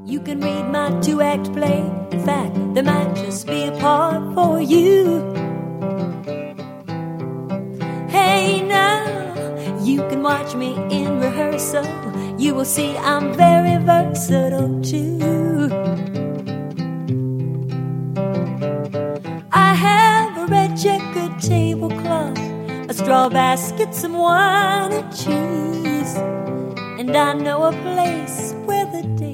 You can read my two-act play. In fact, there might just be a part for you. Hey now, you can watch me in rehearsal. You will see I'm very versatile too. I have a red checkered tablecloth, a straw basket, some wine and cheese, and I know a place where the